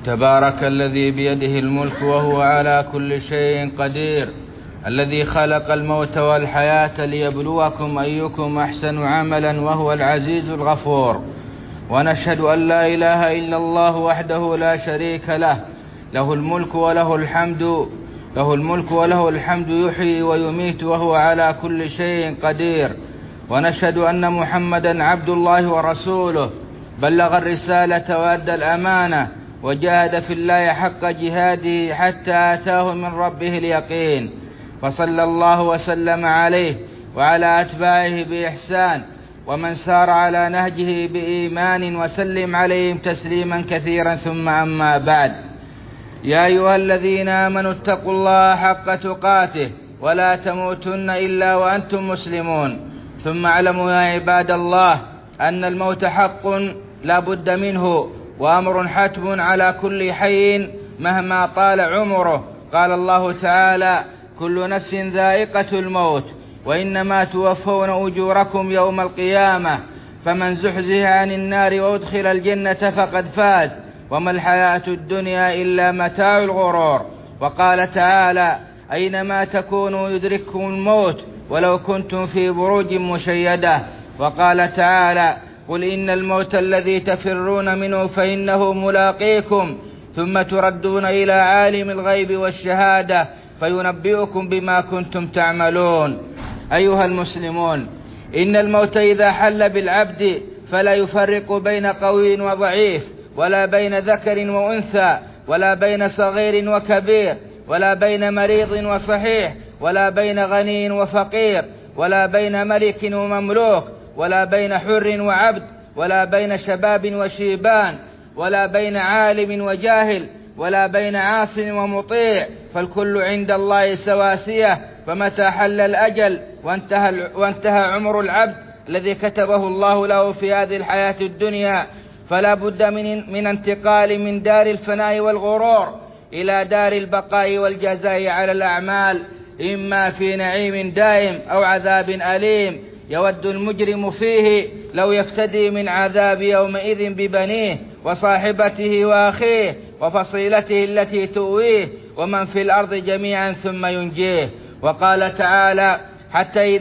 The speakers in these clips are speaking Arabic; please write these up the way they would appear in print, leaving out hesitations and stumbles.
تبارك الذي بيده الملك وهو على كل شيء قدير، الذي خلق الموت والحياة ليبلوكم أيكم أحسن عملا، وهو العزيز الغفور. ونشهد أن لا إله إلا الله وحده لا شريك له، له الملك وله الحمد يحيي ويميت وهو على كل شيء قدير. ونشهد أن محمدا عبد الله ورسوله، بلغ الرسالة وأدى الأمانة وجاهد في الله حق جهاده حتى آتاه من ربه اليقين. فصلى الله وسلم عليه وعلى أتباعه بإحسان، ومن سار على نهجه بإيمان، وسلم عليهم تسليما كثيرا. ثم أما بعد، يا أيها الذين آمنوا اتقوا الله حق تقاته ولا تموتن إلا وأنتم مسلمون. ثم اعلموا يا عباد الله أن الموت حق لا بد منه، وأمر حتم على كل حي مهما طال عمره. قال الله تعالى: كل نفس ذائقة الموت وإنما توفون أجوركم يوم القيامة، فمن زحزح عن النار وأدخل الجنة فقد فاز، وما الحياة الدنيا إلا متاع الغرور. وقال تعالى: أينما تكونوا يدرككم الموت ولو كنتم في بروج مشيدة. وقال تعالى: قل إن الموت الذي تفرون منه فإنه ملاقيكم، ثم تردون إلى عالم الغيب والشهادة فينبئكم بما كنتم تعملون. أيها المسلمون، إن الموت إذا حل بالعبد فلا يفرق بين قوي وضعيف، ولا بين ذكر وأنثى، ولا بين صغير وكبير، ولا بين مريض وصحيح، ولا بين غني وفقير، ولا بين ملك ومملوك، ولا بين حر وعبد، ولا بين شباب وشيبان، ولا بين عالم وجاهل، ولا بين عاص ومطيع، فالكل عند الله سواسية. فمتى حل الأجل وانتهى عمر العبد الذي كتبه الله له في هذه الحياة الدنيا، فلا بد من انتقال من دار الفناء والغرور إلى دار البقاء والجزاء على الأعمال، إما في نعيم دائم أو عذاب أليم يود المجرم فيه لو يفتدي من عذاب يومئذ ببنيه وصاحبته وأخيه وفصيلته التي تؤويه ومن في الأرض جميعا ثم ينجيه. وقال تعالى: حتى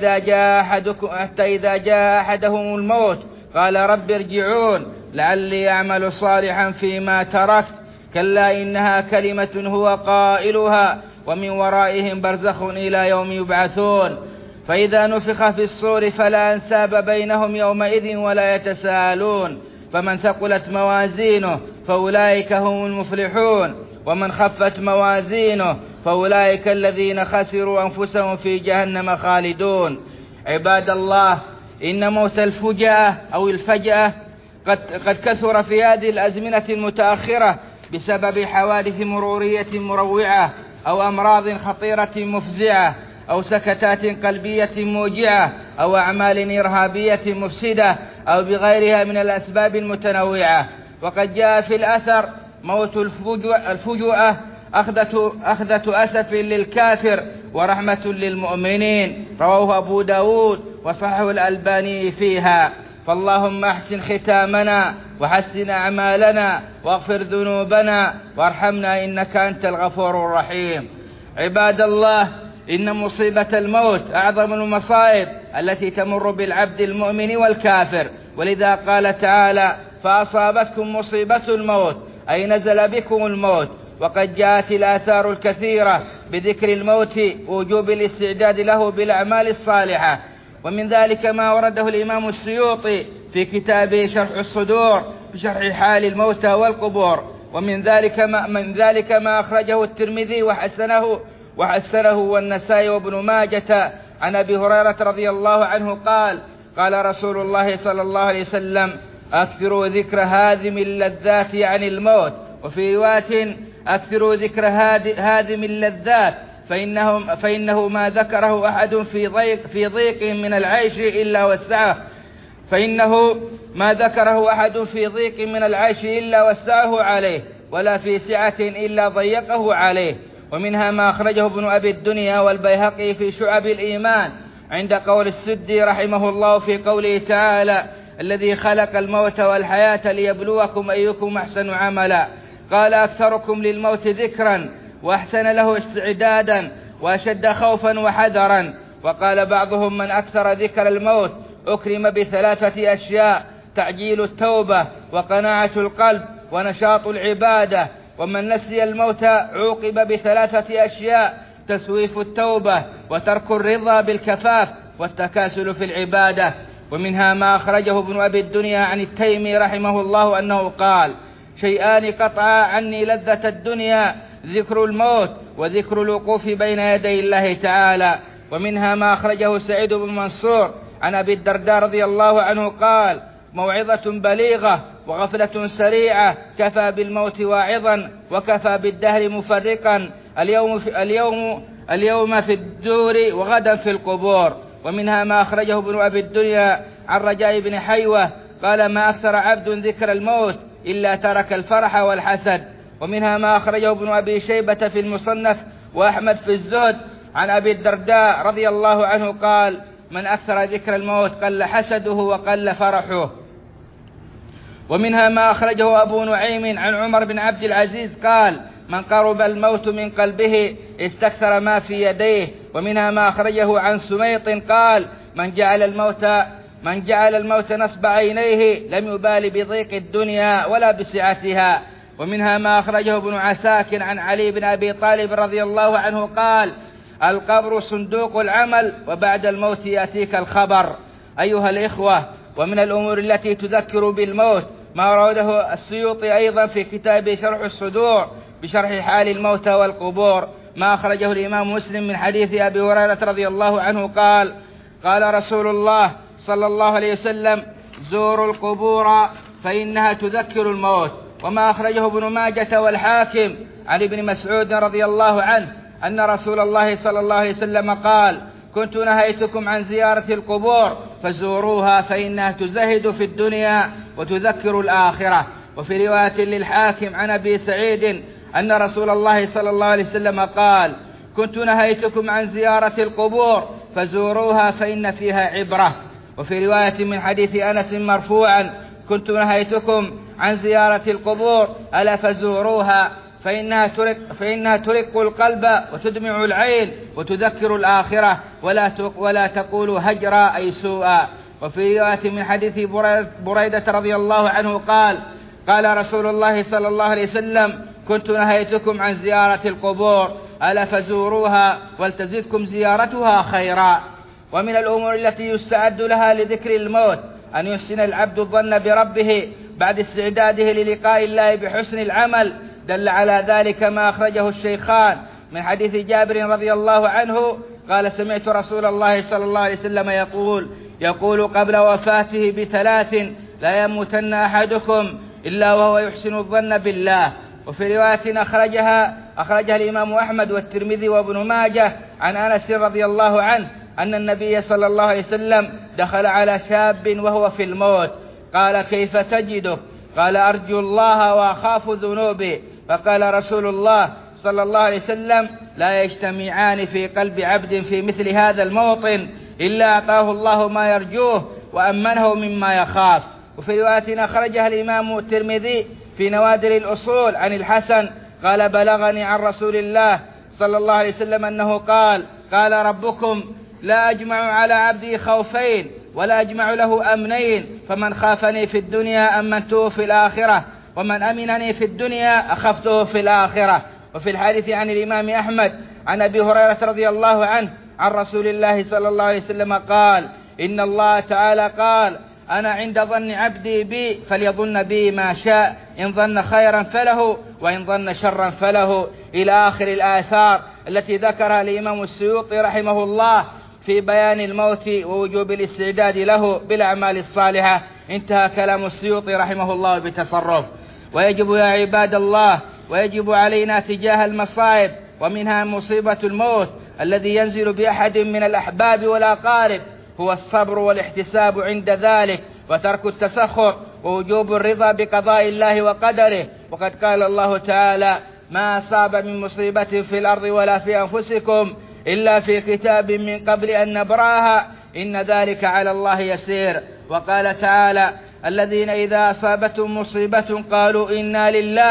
إذا جاء أحدهم الموت قال رب ارجعون لعلي أعمل صالحا فيما تركت، كلا إنها كلمة هو قائلها ومن ورائهم برزخ إلى يوم يبعثون. فإذا نفخ في الصور فلا أنساب بينهم يومئذ ولا يتساءلون، فمن ثقلت موازينه فأولئك هم المفلحون، ومن خفت موازينه فأولئك الذين خسروا أنفسهم في جهنم خالدون. عباد الله، إن موت الفجأة أو الفجأة قد كثر في هذه الأزمنة المتأخرة بسبب حوادث مرورية مروعة، أو أمراض خطيرة مفزعة، أو سكتات قلبية موجعة، أو أعمال إرهابية مفسدة، أو بغيرها من الأسباب المتنوعة. وقد جاء في الأثر: موت الفجأة أخذة أسف للكافر ورحمة للمؤمنين، رواه أبو داود وصححه الألباني فيها. فاللهم أحسن ختامنا وحسن أعمالنا واغفر ذنوبنا وارحمنا إنك أنت الغفور الرحيم. عباد الله، إن مصيبة الموت أعظم المصائب التي تمر بالعبد المؤمن والكافر، ولذا قال تعالى: فأصابتكم مصيبة الموت، أي نزل بكم الموت. وقد جاءت الآثار الكثيرة بذكر الموت ووجوب الاستعداد له بالأعمال الصالحة، ومن ذلك ما ورده الإمام السيوطي في كتابه شرح الصدور بشرح حال الموتى والقبور. ومن ذلك ما أخرجه الترمذي وحسنه والنسائي وابن ماجة عن أبي هريرة رضي الله عنه قال رسول الله صلى الله عليه وسلم: أكثروا ذكر هادم اللذات عن الموت، وفي رواية: أكثروا ذكر هادم اللذات فإنه ما ذكره أحد في ضيق من العيش إلا وسعه عليه، ولا في سعة إلا ضيقه عليه. ومنها ما أخرجه ابن أبي الدنيا والبيهقي في شعب الإيمان عند قول السدي رحمه الله في قوله تعالى: الذي خلق الموت والحياة ليبلوكم أيكم أحسن عملا. قال أكثركم للموت ذكرا وأحسن له استعدادا وأشد خوفا وحذرا. وقال بعضهم من أكثر ذكر الموت أكرم بثلاثة أشياء: تعجيل التوبة وقناعة القلب ونشاط العبادة. ومن نسي الموت عوقب بثلاثة أشياء: تسويف التوبة وترك الرضا بالكفاف والتكاسل في العبادة. ومنها ما أخرجه ابن أبي الدنيا عن التيمي رحمه الله أنه قال: شيئان قطعا عني لذة الدنيا: ذكر الموت وذكر الوقوف بين يدي الله تعالى. ومنها ما أخرجه سعيد بن منصور عن أبي الدرداء رضي الله عنه قال: موعظة بليغة وغفلة سريعة كفى بالموت واعظا وكفى بالدهر مفرقا، اليوم في الدور وغدا في القبور. ومنها ما أخرجه ابن أبي الدنيا عن رجاء بن حيوة قال: ما أكثر عبد ذكر الموت إلا ترك الفرح والحسد. ومنها ما أخرجه ابن أبي شيبة في المصنف وأحمد في الزهد عن أبي الدرداء رضي الله عنه قال: من أكثر ذكر الموت قل حسده وقل فرحه. ومنها ما أخرجه أبو نعيم عن عمر بن عبد العزيز قال: من قرب الموت من قلبه استكثر ما في يديه. ومنها ما أخرجه عن سميط قال: من جعل الموت نصب عينيه لم يبال بضيق الدنيا ولا بسعتها. ومنها ما أخرجه ابن عساكر عن علي بن أبي طالب رضي الله عنه قال: القبر صندوق العمل وبعد الموت يأتيك الخبر. أيها الإخوة، ومن الأمور التي تذكر بالموت ما رواه السيوطي أيضا في كتاب شرح الصدور بشرح حال الموتى والقبور، ما أخرجه الإمام مسلم من حديث أبي هريرة رضي الله عنه قال: قال رسول الله صلى الله عليه وسلم: زوروا القبور فإنها تذكر الموت. وما أخرجه ابن ماجة والحاكم عن ابن مسعود رضي الله عنه أن رسول الله صلى الله عليه وسلم قال: كنت نهيتكم عن زيارة القبور فزوروها فإنها تزهد في الدنيا وتذكر الآخرة. وفي رواية للحاكم عن أبي سعيد أن رسول الله صلى الله عليه وسلم قال: كنت نهيتكم عن زيارة القبور فزوروها فإن فيها عبرة. وفي رواية من حديث أنس مرفوعا: كنت نهيتكم عن زيارة القبور ألا فزوروها فإنها ترق القلب وتدمع العين وتذكر الآخرة ولا تقول هجرا أي سوءا. وفي رواية من حديث بريدة رضي الله عنه قال: قال رسول الله صلى الله عليه وسلم: كنت نهيتكم عن زيارة القبور ألا فزوروها ولتزدكم زيارتها خيرا. ومن الأمور التي يستعد لها لذكر الموت أن يحسن العبد الظن بربه بعد استعداده للقاء الله بحسن العمل. دل على ذلك ما أخرجه الشيخان من حديث جابر رضي الله عنه قال: سمعت رسول الله صلى الله عليه وسلم يقول قبل وفاته بثلاث: لا يموتن أحدكم إلا وهو يحسن الظن بالله. وفي رواية أخرجها الإمام أحمد والترمذي وابن ماجه عن أنس رضي الله عنه أن النبي صلى الله عليه وسلم دخل على شاب وهو في الموت، قال: كيف تجده؟ قال: أرجو الله وأخاف ذنوبي. فقال رسول الله صلى الله عليه وسلم: لا يجتمعان في قلب عبد في مثل هذا الموطن إلا أعطاه الله ما يرجوه وأمنه مما يخاف. وفي رواية أخرجها الإمام الترمذي في نوادر الأصول عن الحسن قال: بلغني عن رسول الله صلى الله عليه وسلم أنه قال ربكم: لا أجمع على عبدي خوفين ولا أجمع له أمنين، فمن خافني في الدنيا أمنته في الآخرة، ومن أمنني في الدنيا أخفته في الآخرة. وفي الحديث عن الإمام أحمد عن أبي هريرة رضي الله عنه عن رسول الله صلى الله عليه وسلم قال: إن الله تعالى قال: أنا عند ظن عبدي بي فليظن بي ما شاء، إن ظن خيرا فله وإن ظن شرا فله، إلى آخر الآثار التي ذكرها الإمام السيوطي رحمه الله في بيان الموت ووجوب الاستعداد له بالأعمال الصالحة. انتهى كلام السيوطي رحمه الله بتصرف. ويجب يا عباد الله، ويجب علينا تجاه المصائب، ومنها مصيبة الموت الذي ينزل بأحد من الأحباب والأقارب، هو الصبر والاحتساب عند ذلك، وترك التسخر، ووجوب الرضا بقضاء الله وقدره. وقد قال الله تعالى: ما أصاب من مصيبة في الأرض ولا في أنفسكم إلا في كتاب من قبل أن نبرأها إن ذلك على الله يسير. وقال تعالى: الذين إذا أصابتهم مصيبة قالوا إنا لله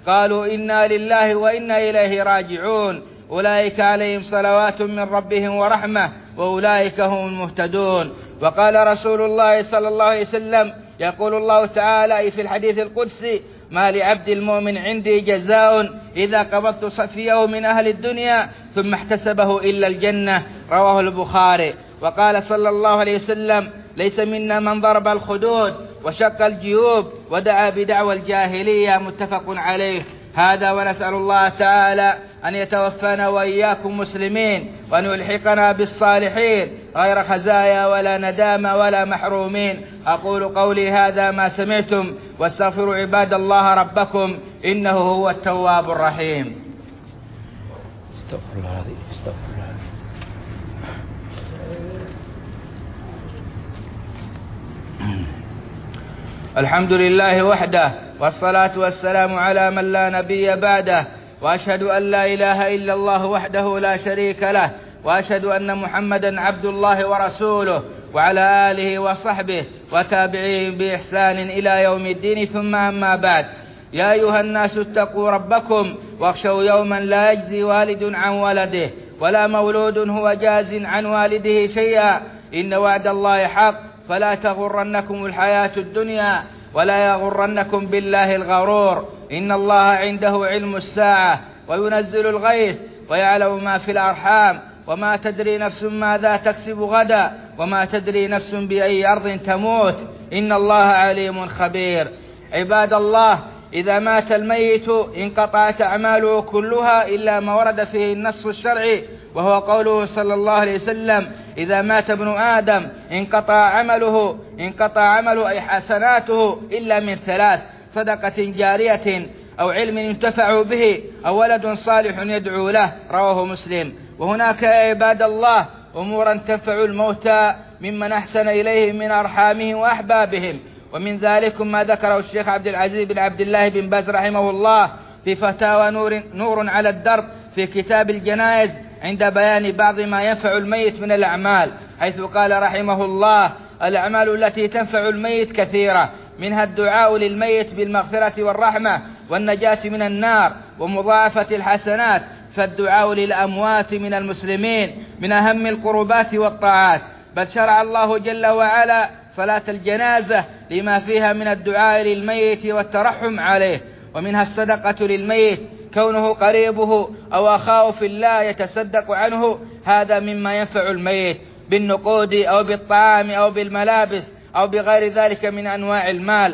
قالوا إنا لله وإنا إليه راجعون أولئك عليهم صلوات من ربهم ورحمة وأولئك هم المهتدون. وقال رسول الله صلى الله عليه وسلم يقول الله تعالى في الحديث القدسي ما لعبد المؤمن عندي جزاء إذا قبضت صفيه من أهل الدنيا ثم احتسبه إلا الجنة، رواه البخاري. وقال صلى الله عليه وسلم ليس منا من ضرب الخدود وشق الجيوب ودعا بدعوى الجاهلية، متفق عليه. هذا ونسأل الله تعالى أن يتوفانا وإياكم مسلمين وأن يلحقنا بالصالحين غير خزايا ولا ندامة ولا محرومين. أقول قولي هذا ما سمعتم واستغفروا عباد الله ربكم إنه هو التواب الرحيم. استغفر الله العظيم. استغفر الله. الحمد لله وحده والصلاة والسلام على من لا نبي بعده، وأشهد أن لا إله إلا الله وحده لا شريك له، وأشهد أن محمدا عبد الله ورسوله، وعلى آله وصحبه وتابعيهم بإحسان إلى يوم الدين. ثم أما بعد، يا أيها الناس اتقوا ربكم واخشوا يوما لا يجزي والد عن ولده ولا مولود هو جاز عن والده شيئا، إن وعد الله حق فلا تغرنكم الحياة الدنيا ولا يغرنكم بالله الغرور، إن الله عنده علم الساعة وينزل الغيث ويعلم ما في الأرحام وما تدري نفس ماذا تكسب غدا وما تدري نفس بأي أرض تموت، إن الله عليم خبير. عباد الله، إذا مات الميت انقطعت أعماله كلها إلا ما ورد فيه النص الشرعي، وهو قوله صلى الله عليه وسلم إذا مات ابن آدم انقطع عمله أي حسناته إلا من ثلاث: صدقة جارية أو علم ينتفع به أو ولد صالح يدعو له، رواه مسلم. وهناك يا عباد الله أمورا تنفع الموتى ممن أحسن إليهم من أرحامهم وأحبابهم، ومن ذلك ما ذكره الشيخ عبد العزيز بن عبد الله بن باز رحمه الله في فتاوى نور على الدرب في كتاب الجنائز عند بيان بعض ما ينفع الميت من الأعمال، حيث قال رحمه الله: الأعمال التي تنفع الميت كثيرة، منها الدعاء للميت بالمغفرة والرحمة والنجاة من النار ومضاعفة الحسنات، فالدعاء للأموات من المسلمين من أهم القربات والطاعات، بل شرع الله جل وعلا صلاة الجنازة لما فيها من الدعاء للميت والترحم عليه. ومنها الصدقة للميت، كونه قريبه أو أخاه في الله يتصدق عنه، هذا مما ينفع الميت بالنقود أو بالطعام أو بالملابس أو بغير ذلك من أنواع المال.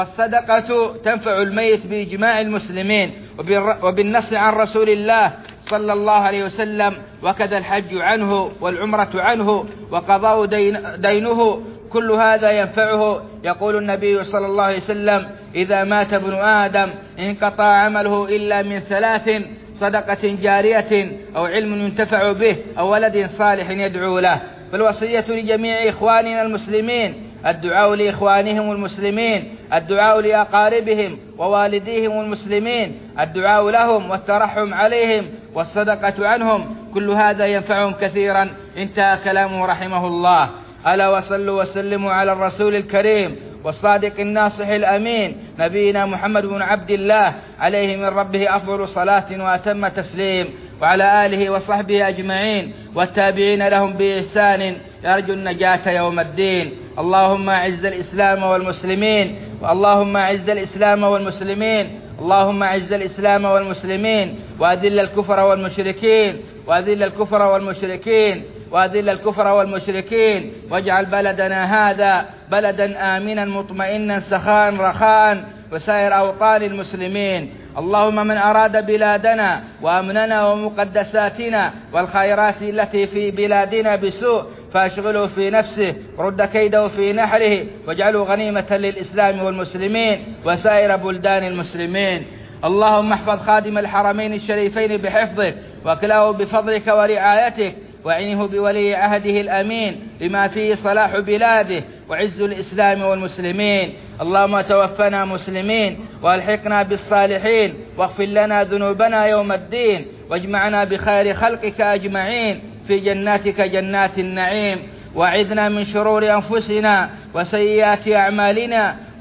فالصدقة تنفع الميت بإجماع المسلمين وبالنص عن رسول الله صلى الله عليه وسلم، وكذا الحج عنه والعمرة عنه وقضاء دينه، كل هذا ينفعه. يقول النبي صلى الله عليه وسلم إذا مات ابن آدم انقطع عمله إلا من ثلاث: صدقة جارية أو علم ينتفع به أو ولد صالح يدعو له. فالوصية لجميع إخواننا المسلمين الدعاء لإخوانهم المسلمين، الدعاء لأقاربهم ووالديهم المسلمين، الدعاء لهم والترحم عليهم والصدقة عنهم، كل هذا ينفعهم كثيرا. انتهى كلامه رحمه الله. ألا وصلوا وسلموا على الرسول الكريم والصادق الناصح الأمين نبينا محمد بن عبد الله، عليه من ربه أفضل صلاة وأتم تسليم، وعلى آله وصحبه أجمعين والتابعين لهم بإحسان يرجو النجاة يوم الدين. اللهم أعز الإسلام والمسلمين، اللهم أعز الإسلام والمسلمين، اللهم أعز الإسلام والمسلمين، وأذل الكفر والمشركين، وأذل الكفر والمشركين، وأذل الكفر والمشركين، واجعل بلدنا هذا بلدا آمنا مطمئنا سخاء رخاء وسائر أوطان المسلمين. اللهم من أراد بلادنا وأمننا ومقدساتنا والخيرات التي في بلادنا بسوء فأشغله في نفسه، رد كيده في نحره، واجعله غنيمة للإسلام والمسلمين وسائر بلدان المسلمين. اللهم احفظ خادم الحرمين الشريفين بحفظك، واكله بفضلك ورعايتك، وعنه بولي عهده الأمين لما فيه صلاح بلاده وعز الإسلام والمسلمين. اللهم توفنا مسلمين والحقنا بالصالحين، واغفر لنا ذنوبنا يوم الدين، واجمعنا بخير خلقك أجمعين في جناتك جنات النعيم. وأعذنا من شرور أنفسنا وسيئات أعمالنا،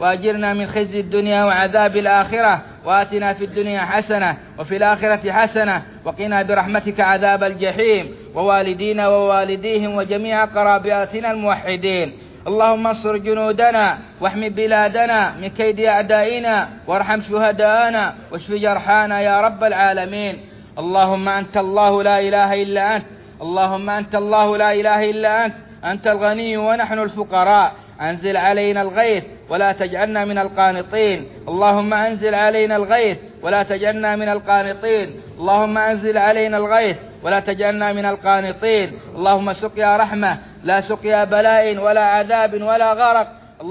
وأجرنا من خزي الدنيا وعذاب الآخرة، وآتنا في الدنيا حسنة وفي الآخرة حسنة وقنا برحمتك عذاب الجحيم، ووالدينا ووالديهم وجميع قراباتنا الموحدين. اللهم انصر جنودنا واحمي بلادنا من كيد أعدائنا، وارحم شهداءنا واشف جرحانا يا رب العالمين. اللهم أنت الله لا إله إلا أنت، اللهم أنت الله لا إله إلا أنت، أنت الغني ونحن الفقراء. أنزل علينا الغيث ولا تجعلنا من القانطين، اللهم أنزل علينا الغيث ولا تجعلنا من القانطين، اللهم أنزل علينا الغيث ولا تجعلنا من القانطين. اللهم سقيا رحمة لا سقيا بلاء ولا عذاب ولا غرق.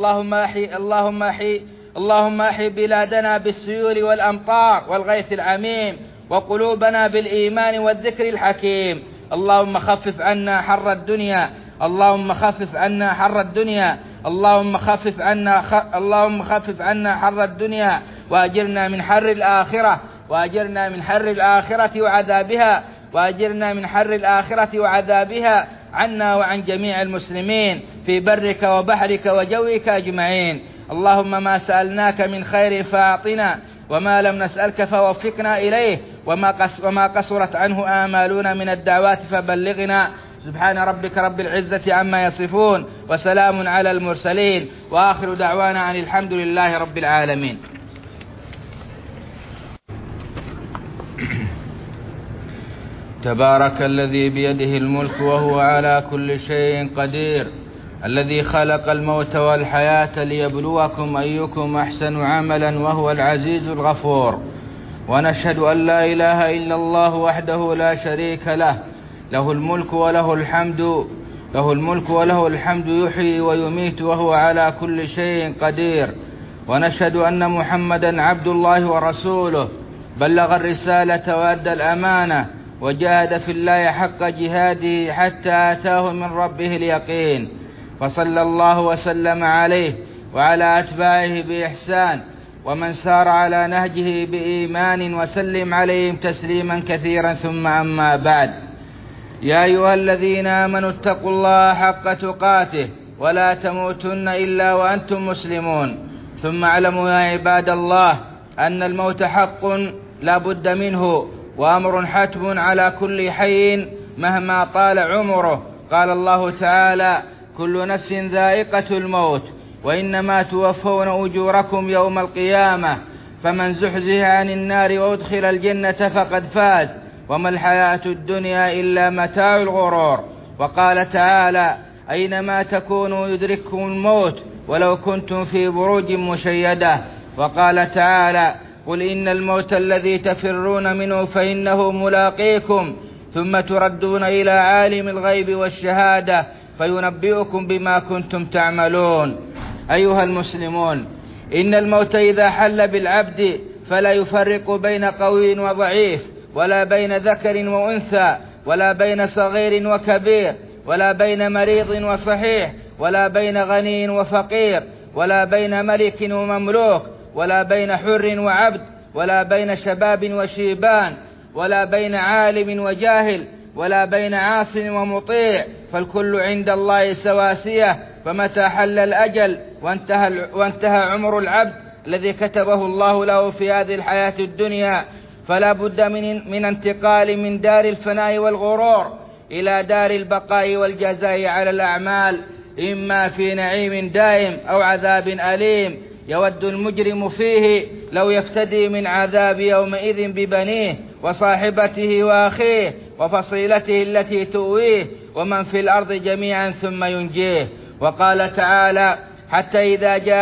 اللهم أحي بلادنا بالسيول والأمطار والغيث العميم، وقلوبنا بالإيمان والذكر الحكيم. اللهم خفف عنا حر الدنيا، اللهم خفف عنا حر الدنيا، اللهم خفف عنا حر الدنيا، وأجرنا من حر الآخرة، وأجرنا من حر الآخرة وعذابها، وأجرنا من حر الآخرة وعذابها عنا وعن جميع المسلمين في برك وبحرك وجوك أجمعين. اللهم ما سألناك من خير فأعطنا، وما لم نسألك فوفقنا إليه، وما قصرت عنه آمالنا من الدعوات فبلغنا. سبحان ربك رب العزة عما يصفون، وسلام على المرسلين، وآخر دعوانا أن الحمد لله رب العالمين. تبارك الذي بيده الملك وهو على كل شيء قدير، الذي خلق الموت والحياة ليبلوكم أيكم أحسن عملا، وهو العزيز الغفور. ونشهد أن لا إله إلا الله وحده لا شريك له، له الملك وله الحمد يحيي ويميت وهو على كل شيء قدير. ونشهد أن محمدا عبد الله ورسوله، بلغ الرسالة وأدى الأمانة، وجاهد في الله حق جهاده حتى آتاه من ربه اليقين. وصلى الله وسلم عليه وعلى أتباعه بإحسان، ومن سار على نهجه بإيمان، وسلم عليهم تسليما كثيرا. ثم أما بعد، يا أيها الذين آمنوا اتقوا الله حق تقاته ولا تموتن إلا وأنتم مسلمون. ثم اعلموا يا عباد الله أن الموت حق لا بد منه، وأمر حتم على كل حي مهما طال عمره. قال الله تعالى: كل نفس ذائقة الموت، وإنما توفون أجوركم يوم القيامة، فمن زحزح عن النار وأدخل الجنة فقد فاز، وما الحياة الدنيا إلا متاع الغرور. وقال تعالى: أينما تكونوا يدرككم الموت ولو كنتم في بروج مشيدة. وقال تعالى: قل إن الموت الذي تفرون منه فإنه ملاقيكم، ثم تردون إلى عالم الغيب والشهادة فينبئكم بما كنتم تعملون. أيها المسلمون، إن الموت إذا حل بالعبد فلا يفرق بين قوي وضعيف، ولا بين ذكر وأنثى، ولا بين صغير وكبير، ولا بين مريض وصحيح، ولا بين غني وفقير، ولا بين ملك ومملوك، ولا بين حر وعبد، ولا بين شباب وشيبان، ولا بين عالم وجاهل، ولا بين عاص ومطيع، فالكل عند الله سواسية. فمتى حل الأجل وانتهى عمر العبد الذي كتبه الله له في هذه الحياة الدنيا، فلا بد من انتقال من دار الفناء والغرور إلى دار البقاء والجزاء على الأعمال، إما في نعيم دائم أو عذاب أليم يود المجرم فيه لو يفتدي من عذاب يومئذ ببنيه وصاحبته وأخيه وفصيلته التي تؤويه ومن في الأرض جميعا ثم ينجيه. وقال تعالى: حتى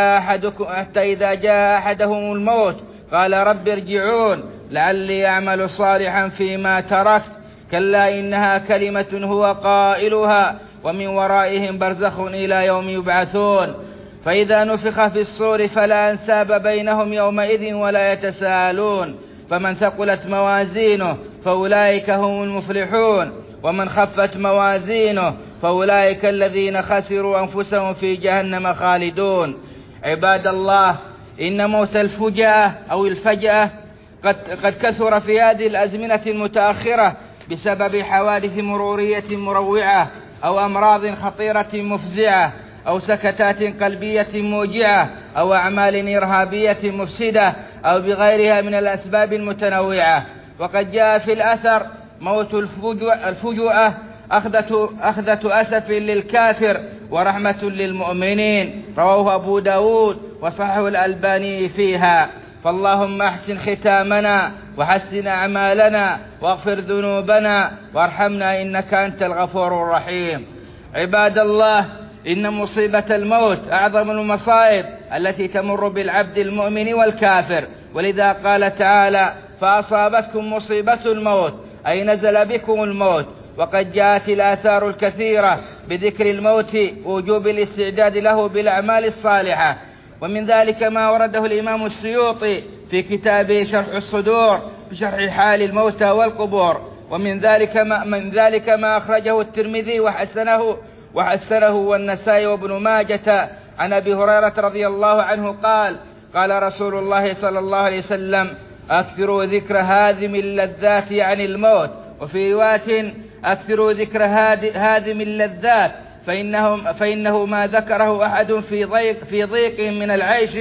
إذا جاء أحدهم الموت قال رب ارجعون لعلي أعمل صالحا فيما تركت، كلا إنها كلمة هو قائلها ومن ورائهم برزخ إلى يوم يبعثون. فإذا نفخ في الصور فلا أنساب بينهم يومئذ ولا يتساءلون، فمن ثقلت موازينه فأولئك هم المفلحون، ومن خفت موازينه فأولئك الذين خسروا أنفسهم في جهنم خالدون. عباد الله، إن موت الفجأة أو الفجأة قد كثر في هذه الأزمنة المتأخرة بسبب حوادث مرورية مروعة أو أمراض خطيرة مفزعة أو سكتات قلبية موجعة أو أعمال إرهابية مفسدة أو بغيرها من الأسباب المتنوعة. وقد جاء في الأثر: موت الفجوة أخذة أسف للكافر ورحمة للمؤمنين، رواه أبو داود وصححه الألباني فيها. فاللهم أحسن ختامنا وحسن أعمالنا واغفر ذنوبنا وارحمنا إنك أنت الغفور الرحيم. عباد الله، إن مصيبة الموت أعظم المصائب التي تمر بالعبد المؤمن والكافر، ولذا قال تعالى: فأصابتكم مصيبة الموت، أي نزل بكم الموت. وقد جاءت الآثار الكثيرة بذكر الموت ووجوب الاستعداد له بالأعمال الصالحة، ومن ذلك ما ورده الإمام السيوطي في كتابه شرح الصدور بشرح حال الموتى والقبور. ومن ذلك ما أخرجه الترمذي وحسنه والنسائي وابن ماجة عن أبي هريرة رضي الله عنه قال: قال رسول الله صلى الله عليه وسلم: أكثروا ذكر هادم اللذات عن الموت. وفي رواية: أكثروا ذكر هادم اللذات فإنه ما ذكره أحد في ضيق من العيش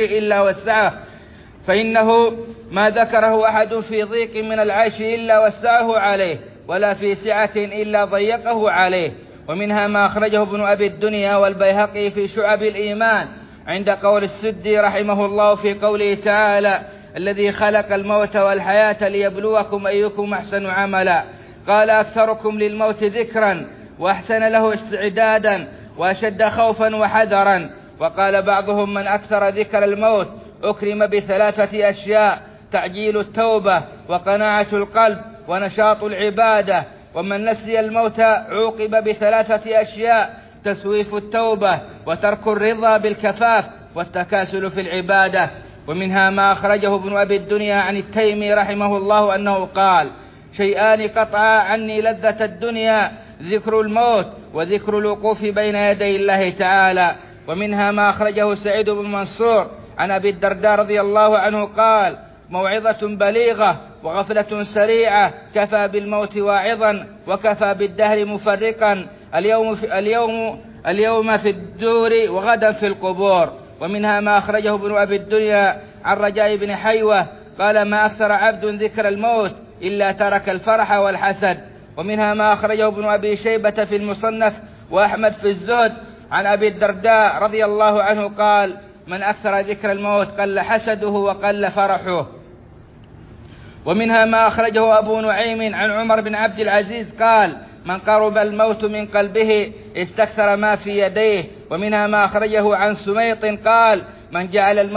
إلا وسعه عليه، ولا في سعة إلا ضيقه عليه. ومنها ما أخرجه ابن أبي الدنيا والبيهقي في شعب الإيمان عند قول السدي رحمه الله في قوله تعالى: الذي خلق الموت والحياة ليبلوكم أيكم أحسن عملا. قال: أكثركم للموت ذكرا وأحسن له استعدادا وأشد خوفا وحذرا. وقال بعضهم: من أكثر ذكر الموت أكرم بثلاثة أشياء: تعجيل التوبة وقناعة القلب ونشاط العبادة. ومن نسي الموت عوقب بثلاثة أشياء: تسويف التوبة وترك الرضا بالكفاف والتكاسل في العبادة. ومنها ما أخرجه ابن أبي الدنيا عن التيمي رحمه الله أنه قال: شيئان قطعا عني لذة الدنيا: ذكر الموت وذكر الوقوف بين يدي الله تعالى. ومنها ما أخرجه سعيد بن منصور عن أبي الدرداء رضي الله عنه قال: موعظة بليغة وغفلة سريعة كفى بالموت واعظا وكفى بالدهر مفرقا، اليوم في الدور وغدا في القبور. ومنها ما أخرجه ابن أبي الدنيا عن رجاء بن حيوة قال: ما أكثر عبد ذكر الموت إلا ترك الفرح والحسد. ومنها ما أخرجه ابن أبي شيبة في المصنف وأحمد في الزهد عن أبي الدرداء رضي الله عنه قال: من أكثر ذكر الموت قل حسده وقل فرحه. ومنها ما أخرجه أبو نعيم عن عمر بن عبد العزيز قال: من قرب الموت من قلبه استكثر ما في يديه. ومنها ما أخرجه عن سميط قال: من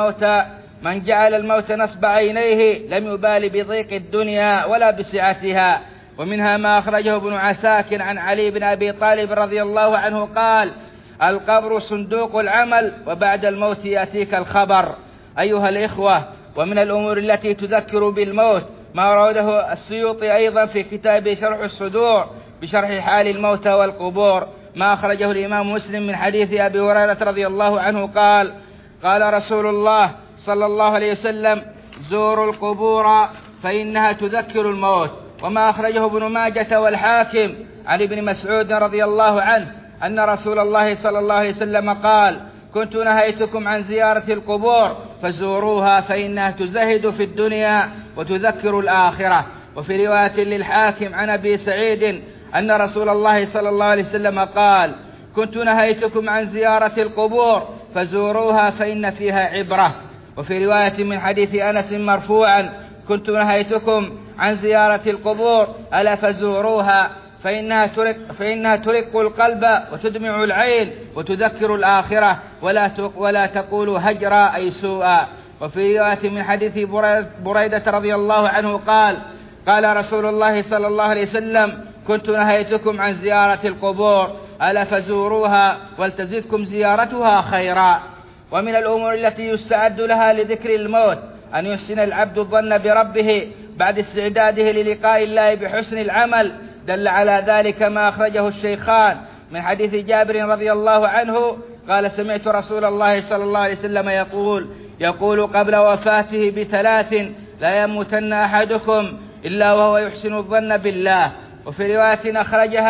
جعل الموت نصب عينيه لم يبال بضيق الدنيا ولا بسعتها. ومنها ما أخرجه ابن عساكر عن علي بن أبي طالب رضي الله عنه قال: القبر صندوق العمل وبعد الموت يأتيك الخبر. أيها الإخوة، ومن الأمور التي تذكر بالموت ما رواه السيوطي أيضا في كتابه شرح الصدور بشرح حال الموتى والقبور، ما أخرجه الإمام مسلم من حديث أبي هريرة رضي الله عنه قال: قال رسول الله صلى الله عليه وسلم: زوروا القبور فإنها تذكر الموت. وما أخرجه ابن ماجة والحاكم عن ابن مسعود رضي الله عنه أن رسول الله صلى الله عليه وسلم قال: كنت نهيتكم عن زيارة القبور فزوروها فإنها تزهد في الدنيا وتذكر الآخرة. وفي رواية للحاكم عن أبي سعيد أن رسول الله صلى الله عليه وسلم قال: كنت نهيتكم عن زيارة القبور فزوروها فإن فيها عبرة. وفي رواية من حديث أنس مرفوعا: كنت نهيتكم عن زيارة القبور ألا فزوروها فإنها ترق القلب وتدمع العين وتذكر الآخرة ولا تقول هجرا أي سوءا. وفي رواية من حديث بريدة رضي الله عنه قال: قال رسول الله صلى الله عليه وسلم: كنت نهيتكم عن زيارة القبور ألا فزوروها ولتزدكم زيارتها خيرا. ومن الأمور التي يستعد لها لذكر الموت أن يحسن العبد الظن بربه بعد استعداده للقاء الله بحسن العمل. دل على ذلك ما أخرجه الشيخان من حديث جابر رضي الله عنه قال: سمعت رسول الله صلى الله عليه وسلم يقول قبل وفاته بثلاث: لا يموتن أحدكم إلا وهو يحسن الظن بالله. وفي رواية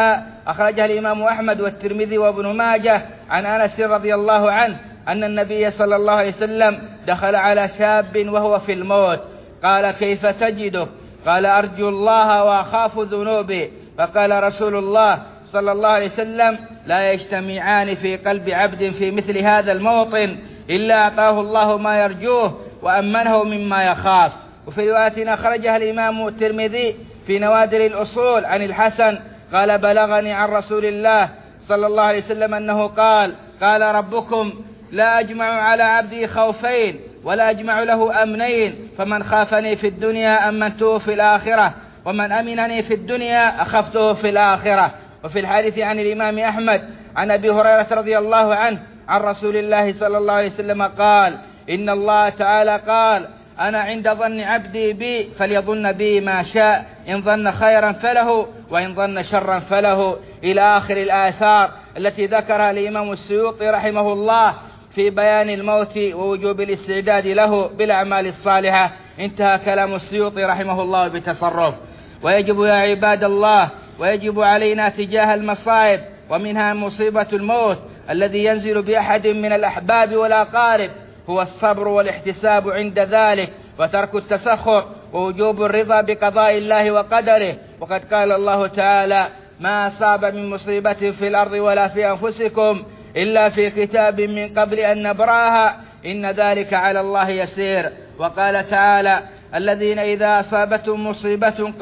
أخرجها الإمام أحمد والترمذي وابن ماجه عن أنس رضي الله عنه أن النبي صلى الله عليه وسلم دخل على شاب وهو في الموت، قال: كيف تجدك؟ قال: أرجو الله وأخاف ذنوبي. فقال رسول الله صلى الله عليه وسلم: لا يجتمعان في قلب عبد في مثل هذا الموطن إلا أعطاه الله ما يرجوه وأمنه مما يخاف. وفي رواية أخرجها الإمام الترمذي في نوادر الأصول عن الحسن قال: بلغني عن رسول الله صلى الله عليه وسلم أنه قال ربكم: لا أجمع على عبدي خوفين ولا أجمع له أمنين، فمن خافني في الدنيا أمنته في الآخرة، ومن أمنني في الدنيا أخفته في الآخرة. وفي الحديث عن الإمام أحمد عن أبي هريرة رضي الله عنه عن رسول الله صلى الله عليه وسلم قال: إن الله تعالى قال: أنا عند ظن عبدي بي فليظن بي ما شاء، إن ظن خيرا فله وإن ظن شرا فله، إلى آخر الآثار التي ذكرها الإمام السيوطي رحمه الله في بيان الموت ووجوب الاستعداد له بالأعمال الصالحة. انتهى كلام السيوطي رحمه الله بتصرف. ويجب يا عباد الله، ويجب علينا تجاه المصائب، ومنها مصيبة الموت الذي ينزل بأحد من الأحباب والأقارب، هو الصبر والاحتساب عند ذلك، وترك التسخر، ووجوب الرضا بقضاء الله وقدره. وقد قال الله تعالى: ما أصاب من مصيبة في الأرض ولا في أنفسكم إلا في كتاب من قبل أن نبرأها إن ذلك على الله يسير. وقال تعالى: الذين إذا أصابتهم مصيبة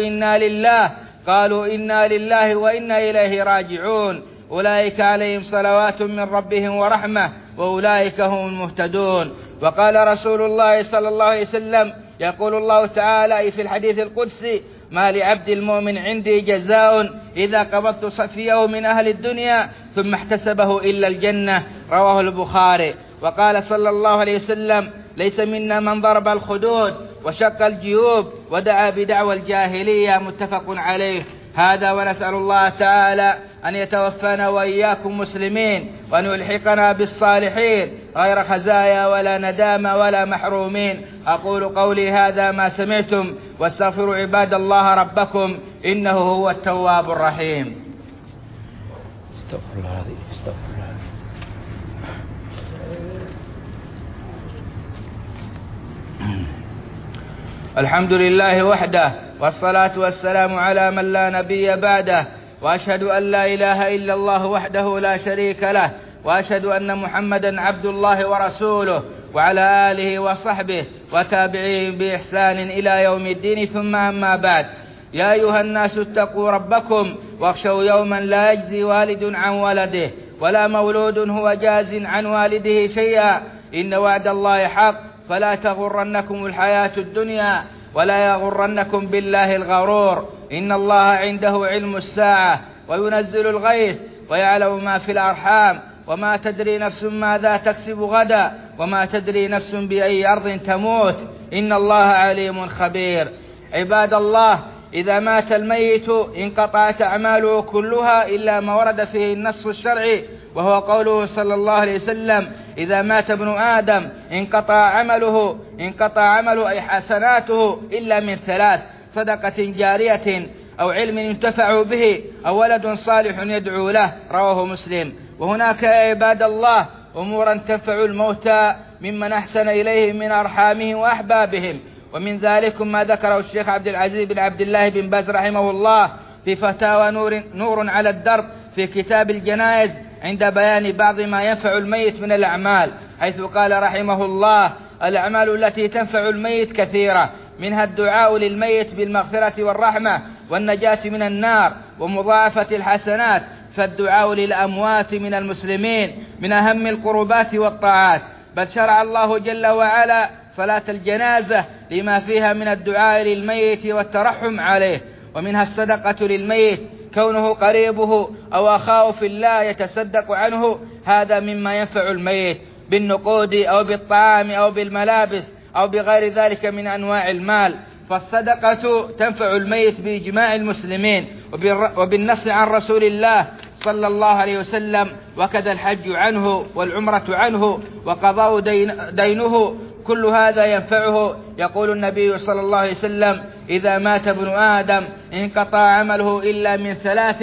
قالوا إنا لله وإنا إليه راجعون، أولئك عليهم صلوات من ربهم ورحمة وأولئك هم المهتدون. وقال رسول الله صلى الله عليه وسلم: يقول الله تعالى في الحديث القدسي: ما لعبد المؤمن عندي جزاء إذا قبضت صفيه من أهل الدنيا ثم احتسبه إلا الجنة، رواه البخاري. وقال صلى الله عليه وسلم: ليس منا من ضرب الخدود وشق الجيوب ودعا بدعوى الجاهلية، متفق عليه. هذا ونسأل الله تعالى أن يتوفانا وإياكم مسلمين، وأن يلحقنا بالصالحين غير خزايا ولا ندامة ولا محرومين. أقول قولي هذا ما سمعتم، واستغفروا عباد الله ربكم إنه هو التواب الرحيم. استغفر الله العظيم، استغفر الله العظيم. الحمد لله وحده، والصلاة والسلام على من لا نبي بعده، وأشهد أن لا إله إلا الله وحده لا شريك له، وأشهد أن محمدا عبد الله ورسوله، وعلى آله وصحبه وتابعيهم بإحسان إلى يوم الدين. ثم أما بعد، يا أيها الناس اتقوا ربكم واخشوا يوما لا يجزي والد عن ولده ولا مولود هو جاز عن والده شيئا، إن وعد الله حق، فلا تغرنكم الحياة الدنيا ولا يغرنكم بالله الغرور، إن الله عنده علم الساعة وينزل الغيث ويعلم ما في الأرحام، وما تدري نفس ماذا تكسب غدا، وما تدري نفس بأي أرض تموت، إن الله عليم خبير. عباد الله، إذا مات الميت انقطعت أعماله كلها إلا ما ورد فيه النص الشرعي، وهو قوله صلى الله عليه وسلم: إذا مات ابن آدم انقطع عمله أي حسناته إلا من ثلاث: صدقة جارية أو علم ينتفع به أو ولد صالح يدعو له، رواه مسلم. وهناك يا عباد الله أمورا تنفع الموتى ممن أحسن إليهم من أرحامهم وأحبابهم، ومن ذلك ما ذكره الشيخ عبد العزيز بن عبد الله بن باز رحمه الله في فتاوى نور على الدرب في كتاب الجنائز، عند بيان بعض ما ينفع الميت من الأعمال، حيث قال رحمه الله: الأعمال التي تنفع الميت كثيرة، منها الدعاء للميت بالمغفرة والرحمة والنجاة من النار ومضاعفة الحسنات، فالدعاء للأموات من المسلمين من أهم القربات والطاعات، بل شرع الله جل وعلا صلاة الجنازة لما فيها من الدعاء للميت والترحم عليه. ومنها الصدقة للميت، كونه قريبه أو أخاه في الله يتصدق عنه، هذا مما ينفع الميت بالنقود أو بالطعام أو بالملابس أو بغير ذلك من أنواع المال. فالصدقة تنفع الميت بإجماع المسلمين وبالنص عن رسول الله صلى الله عليه وسلم، وكذا الحج عنه والعمرة عنه وقضاء دينه، كل هذا ينفعه. يقول النبي صلى الله عليه وسلم: إذا مات ابن آدم انقطع عمله إلا من ثلاث: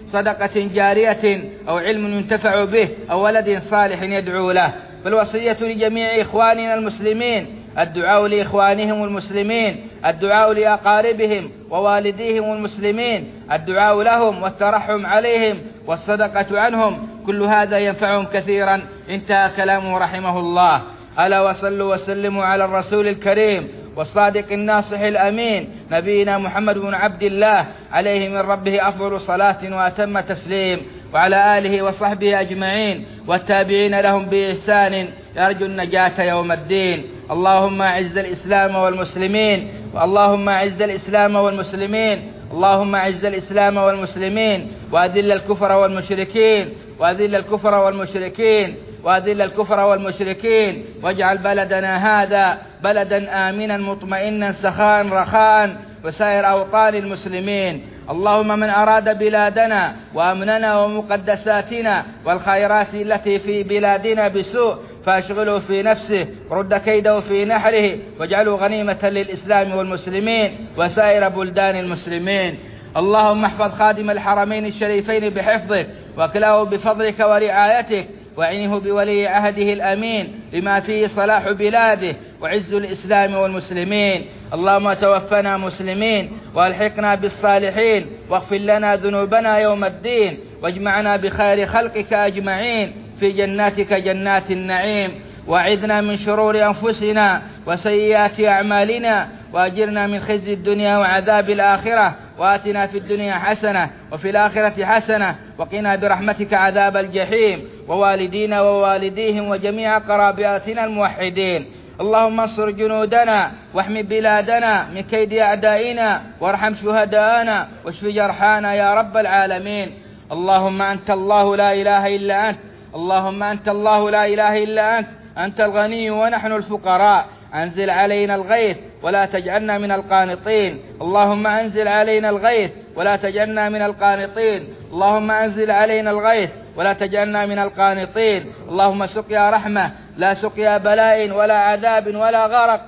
صدقة جارية أو علم ينتفع به أو ولد صالح يدعو له. فالوصية لجميع إخواننا المسلمين الدعاء لإخوانهم المسلمين، الدعاء لأقاربهم ووالديهم المسلمين، الدعاء لهم والترحم عليهم والصدقة عنهم، كل هذا ينفعهم كثيرا. انتهى كلامه رحمه الله. ألا وصلوا وسلموا على الرسول الكريم والصادق الناصح الأمين نبينا محمد بن عبد الله عليه من ربه أفضل صلاة وأتم تسليم، وعلى آله وصحبه أجمعين والتابعين لهم بإحسان يرجو النجاة يوم الدين. اللهم أعز الإسلام والمسلمين، اللهم أعز الإسلام والمسلمين، اللهم أعز الإسلام والمسلمين، وأذل الكفر والمشركين، وأذل الكفر والمشركين، وأذل الكفر والمشركين، واجعل بلدنا هذا بلدا آمنا مطمئنا سخاء رخاء وسائر أوطان المسلمين. اللهم من أراد بلادنا وأمننا ومقدساتنا والخيرات التي في بلادنا بسوء فاشغله في نفسه، رد كيده في نحره، واجعله غنيمة للإسلام والمسلمين وسائر بلدان المسلمين. اللهم احفظ خادم الحرمين الشريفين بحفظك، واكله بفضلك ورعايتك، وعنه بولي عهده الأمين لما فيه صلاح بلاده وعز الإسلام والمسلمين. اللهم توفنا مسلمين والحقنا بالصالحين، واغفر لنا ذنوبنا يوم الدين، واجمعنا بخير خلقك أجمعين في جناتك جنات النعيم. وأعذنا من شرور أنفسنا وسيئات أعمالنا، وأجرنا من خزي الدنيا وعذاب الآخرة، وآتنا في الدنيا حسنة وفي الآخرة حسنة، وقنا برحمتك عذاب الجحيم، ووالدينا ووالديهم وجميع قراباتنا الموحدين. اللهم انصر جنودنا واحمي بلادنا من كيد أعدائنا، وارحم شهداءنا واشف جرحانا يا رب العالمين. اللهم أنت الله لا إله إلا أنت، اللهم أنت الله لا إله إلا أنت، أنت الغني ونحن الفقراء. أنزل علينا الغيث ولا تجعلنا من القانطين، اللهم أنزل علينا الغيث ولا تجعلنا من القانطين، اللهم أنزل علينا الغيث ولا تجعلنا من القانطين. اللهم سقيا رحمة لا سقيا بلاء ولا عذاب ولا غرق.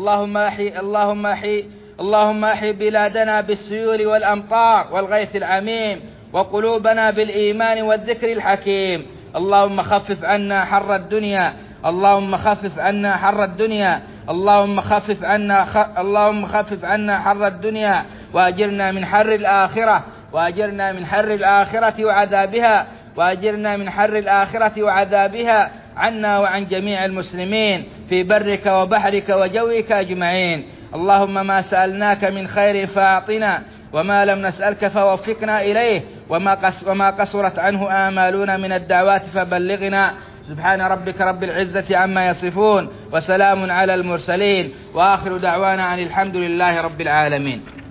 اللهم أحي بلادنا بالسيول والأمطار والغيث العميم، وقلوبنا بالإيمان والذكر الحكيم. اللهم خفف عنا حر الدنيا، اللهم خفف عنا حر الدنيا، اللهم خفف عنا حر الدنيا، وأجرنا من حر الآخرة، وأجرنا من حر الآخرة وعذابها، وأجرنا من حر الآخرة وعذابها عنا وعن جميع المسلمين في برك وبحرك وجوك أجمعين. اللهم ما سألناك من خير فأعطنا، وما لم نسألك فوفقنا إليه، وما قصرت عنه آمالنا من الدعوات فبلغنا. سبحان ربك رب العزة عما يصفون، وسلام على المرسلين، وآخر دعوانا أن الحمد لله رب العالمين.